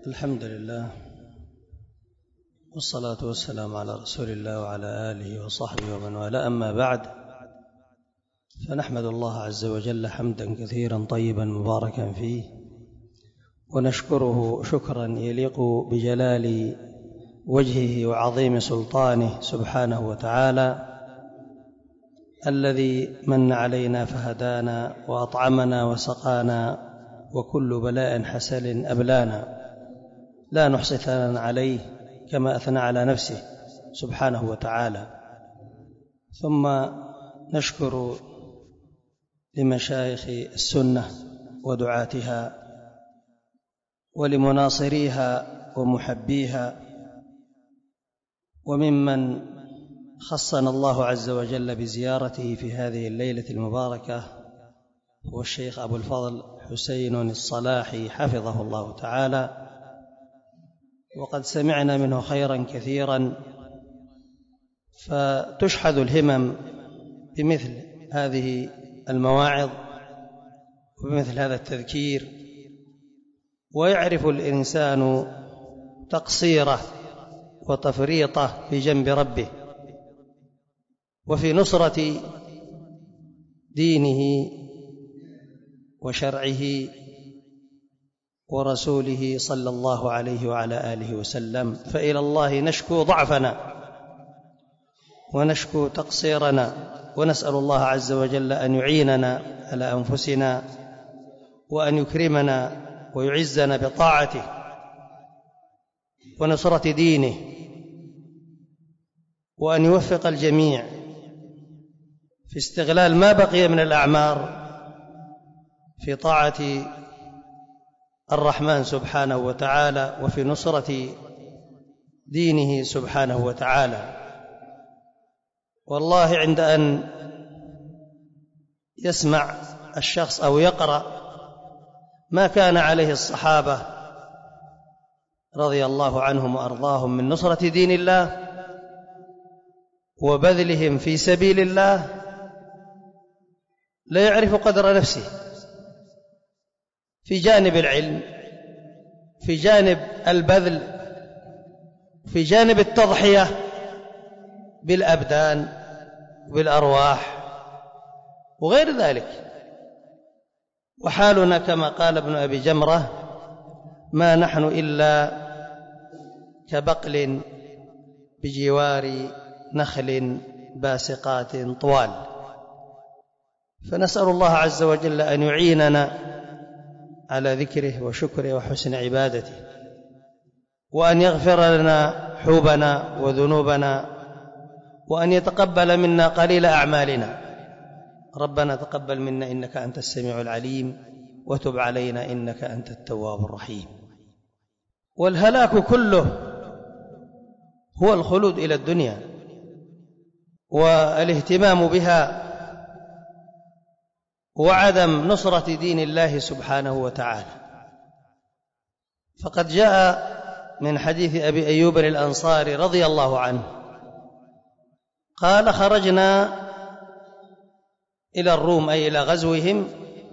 الحمد لله والصلاة والسلام على رسول الله وعلى آله وصحبه ومن والاه، أما بعد، فنحمد الله عز وجل حمدا كثيرا طيبا مباركا فيه، ونشكره شكرا يليق بجلال وجهه وعظيم سلطانه سبحانه وتعالى، الذي من علينا فهدانا وأطعمنا وسقانا، وكل بلاء حسن أبلانا، لا نحصي ثناء عليه كما أثنى على نفسه سبحانه وتعالى. ثم نشكر لمشايخ السنة ودعاتها ولمناصريها ومحبيها، وممن خصنا الله عز وجل بزيارته في هذه الليلة المباركة هو الشيخ أبو الفضل حسين الصلاحي حفظه الله تعالى، وقد سمعنا منه خيرا كثيرا، فتشحذ الهمم بمثل هذه المواعظ وبمثل هذا التذكير، ويعرف الإنسان تقصيره وتفريطه في جنب ربه وفي نصرة دينه وشرعه ورسوله صلى الله عليه وعلى آله وسلم. فإلى الله نشكو ضعفنا ونشكو تقصيرنا، ونسأل الله عز وجل أن يعيننا على أنفسنا، وأن يكرمنا ويعزنا بطاعته ونصرة دينه، وأن يوفق الجميع في استغلال ما بقي من الأعمار في طاعة الرحمن سبحانه وتعالى وفي نصرة دينه سبحانه وتعالى. والله عند أن يسمع الشخص أو يقرأ ما كان عليه الصحابة رضي الله عنهم وأرضاهم من نصرة دين الله وبذلهم في سبيل الله، لا يعرف قدر نفسه في جانب العلم، في جانب البذل، في جانب التضحية بالأبدان وبالأرواح وغير ذلك. وحالنا كما قال ابن أبي جمرة: ما نحن إلا كبقل بجوار نخل باسقات طوال. فنسأل الله عز وجل أن يعيننا على ذكره وشكره وحسن عبادته، وأن يغفر لنا حوبنا وذنوبنا، وأن يتقبل منا قليل أعمالنا. ربنا تقبل منا إنك أنت السميع العليم، وتب علينا إنك أنت التواب الرحيم. والهلاك كله هو الخلود إلى الدنيا والاهتمام بها وعدم نصرة دين الله سبحانه وتعالى. فقد جاء من حديث أبي أيوب الأنصاري رضي الله عنه قال: خرجنا إلى الروم أي إلى غزوهم،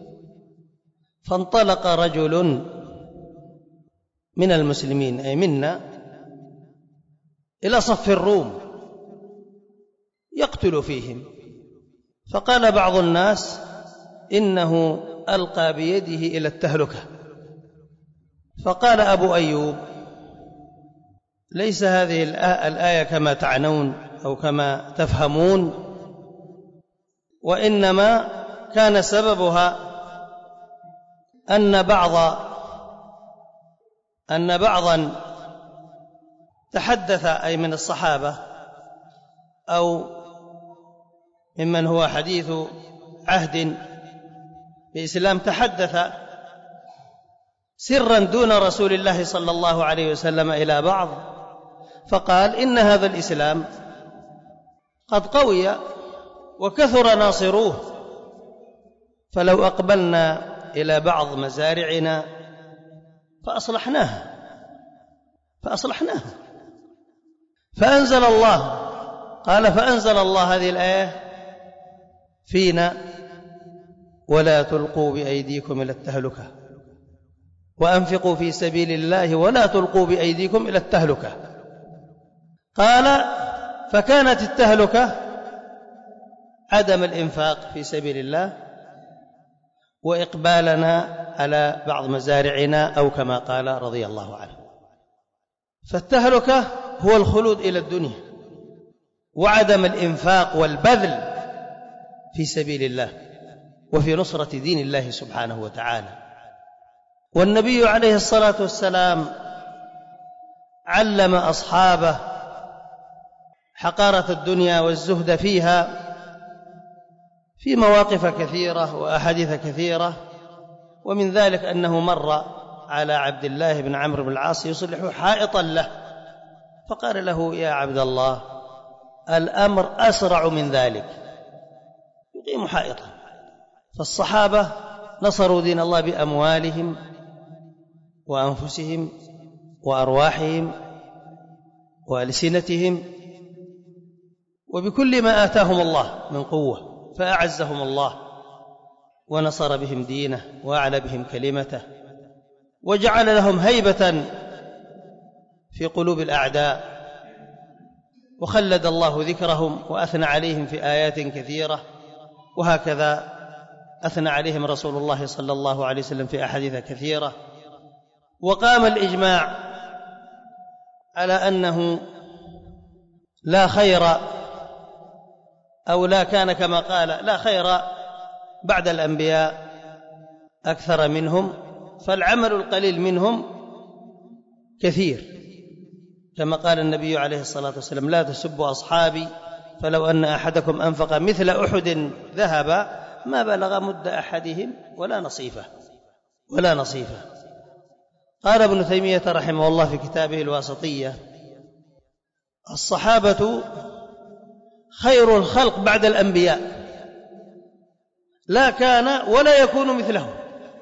فانطلق رجل من المسلمين أي منا إلى صف الروم يقتل فيهم، فقال بعض الناس: إنه ألقى بيده إلى التهلكة. فقال أبو أيوب: ليس هذه الآية كما تعنون أو كما تفهمون، وإنما كان سببها أن بعضا تحدث، أي من الصحابة أو ممن هو حديث عهد بإسلام، تحدث سرا دون رسول الله صلى الله عليه وسلم إلى بعض، فقال: إن هذا الإسلام قد قوي وكثر ناصروه، فلو أقبلنا إلى بعض مزارعنا فأصلحناها. فأنزل الله هذه الآية فينا: ولا تلقوا بأيديكم إلى التهلكة. وأنفقوا في سبيل الله ولا تلقوا بأيديكم إلى التهلكة. قال: فكانت التهلكة عدم الإنفاق في سبيل الله وإقبالنا على بعض مزارعنا، أو كما قال رضي الله عنه. فالتهلكة هو الخلود إلى الدنيا وعدم الإنفاق والبذل في سبيل الله وفي نصرة دين الله سبحانه وتعالى. والنبي عليه الصلاة والسلام علم أصحابه حقارة الدنيا والزهد فيها في مواقف كثيرة وأحاديث كثيرة، ومن ذلك أنه مر على عبد الله بن عمرو بن العاص يصلح حائطا له، فقال له: يا عبد الله، الأمر أسرع من ذلك، يقيم حائطا. فالصحابة نصروا دين الله بأموالهم وأنفسهم وأرواحهم وألسنتهم وبكل ما آتاهم الله من قوة، فأعزهم الله ونصر بهم دينه وأعلى بهم كلمته وجعل لهم هيبة في قلوب الأعداء، وخلد الله ذكرهم وأثنى عليهم في آيات كثيرة، وهكذا أثنى عليهم رسول الله صلى الله عليه وسلم في أحاديث كثيرة. وقام الإجماع على أنه لا خير، أو لا كان كما قال: لا خير بعد الأنبياء أكثر منهم، فالعمل القليل منهم كثير، كما قال النبي عليه الصلاة والسلام: لا تسبوا أصحابي، فلو أن أحدكم أنفق مثل أحد ذهب ما بلغ مد أحدهم ولا نصيفه. قال ابن تيمية رحمه الله في كتابه الواسطية: الصحابة خير الخلق بعد الأنبياء، لا كان ولا يكون مثلهم،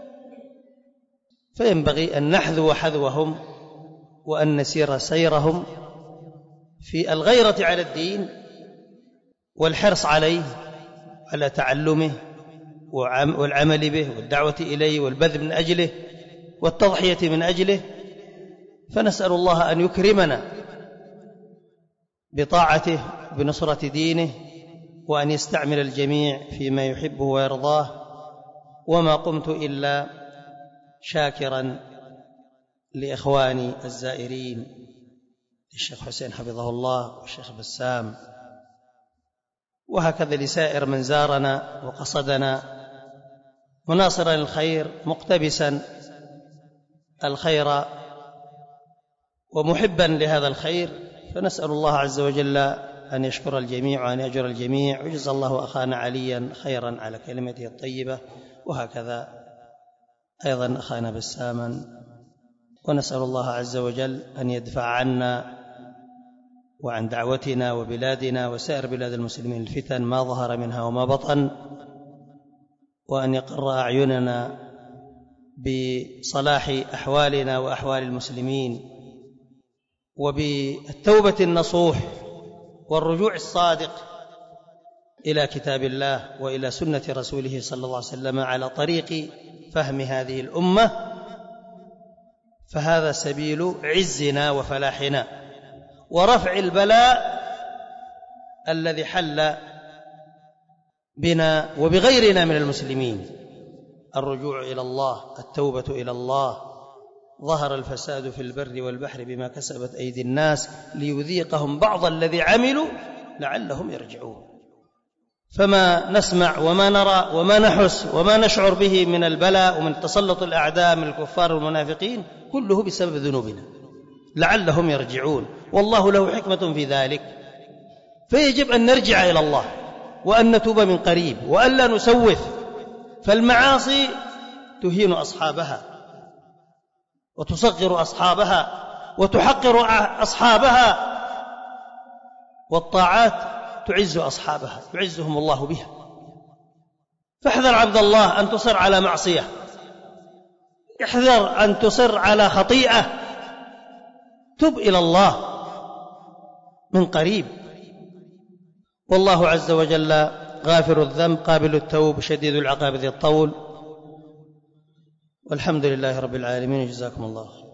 فينبغي أن نحذو حذوهم وأن نسير سيرهم في الغيرة على الدين والحرص عليه، على تعلمه والعمل به والدعوة إليه والبذل من أجله والتضحية من أجله. فنسأل الله أن يكرمنا بطاعته بنصرة دينه، وأن يستعمل الجميع فيما يحبه ويرضاه. وما قمت إلا شاكرا لإخواني الزائرين، الشيخ حسين حفظه الله والشيخ بسام، وهكذا لسائر من زارنا وقصدنا مناصرا للخير مقتبسا الخير ومحبا لهذا الخير. فنسأل الله عز وجل أن يشكر الجميع وأن يأجر الجميع، وجزا الله أخانا عليا خيرا على كلمته الطيبة، وهكذا أيضا أخانا بساما. ونسأل الله عز وجل أن يدفع عنا وعن دعوتنا وبلادنا وسائر بلاد المسلمين الفتن ما ظهر منها وما بطن، وأن يقر أعيننا بصلاح أحوالنا وأحوال المسلمين، وبالتوبة النصوح والرجوع الصادق إلى كتاب الله وإلى سنة رسوله صلى الله عليه وسلم على طريق فهم هذه الأمة، فهذا سبيل عزنا وفلاحنا ورفع البلاء الذي حل بنا وبغيرنا من المسلمين. الرجوع إلى الله، التوبة إلى الله. ظهر الفساد في البر والبحر بما كسبت أيدي الناس ليذيقهم بعض الذي عملوا لعلهم يرجعون. فما نسمع وما نرى وما نحس وما نشعر به من البلاء ومن تسلط الأعداء من الكفار والمنافقين كله بسبب ذنوبنا لعلهم يرجعون، والله له حكمة في ذلك. فيجب أن نرجع إلى الله وأن نتوب من قريب وأن لا نسوف، فالمعاصي تهين أصحابها وتصغر أصحابها وتحقر أصحابها، والطاعات تعز أصحابها يعزهم الله بها. فاحذر عبد الله أن تصر على معصية، احذر أن تصر على خطيئة، تب إلى الله من قريب، والله عز وجل غافر الذنب قابل التوب شديد العقاب ذي الطول. والحمد لله رب العالمين. جزاكم الله خير.